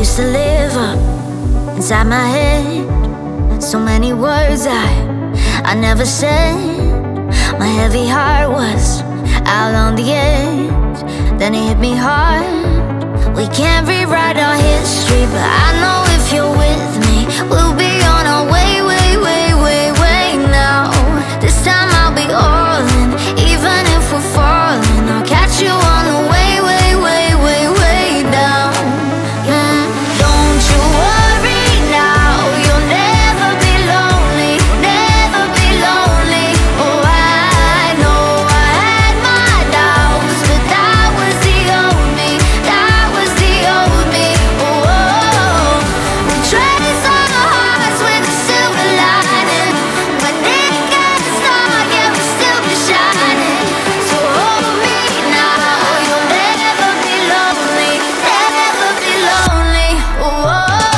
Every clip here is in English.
used to live up inside my head. So many words I never said. My heavy heart was out on the edge. Then it hit me hard. We can't rewrite our history, but I know if you're with me, we'll be on our way, way, way, way, way now. This time I'll be all in, even if we're falling. I'll catch you on the way, way, way, way, way down. Don't you worry now, you'll never be lonely, never be lonely. Oh, I know I had my doubts, but that was the old me, that was the old me. Oh, we trace our hearts with a silver lining. When it gets dark, yeah, we'll still be shining. So hold me now, you'll never be lonely, never be lonely. Oh,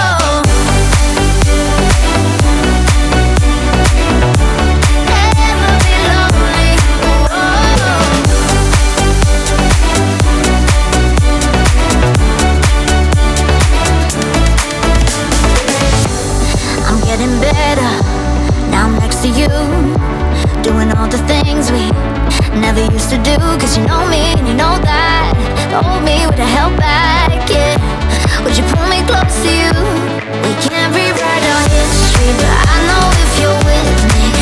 never be lonely. I'm getting better, now I'm next to you, doing all the things we never used to do. Cause you know me and you know that the old me would've held back, yeah. Would you pull me close to you? We can't rewrite our history, but I know if you're with me,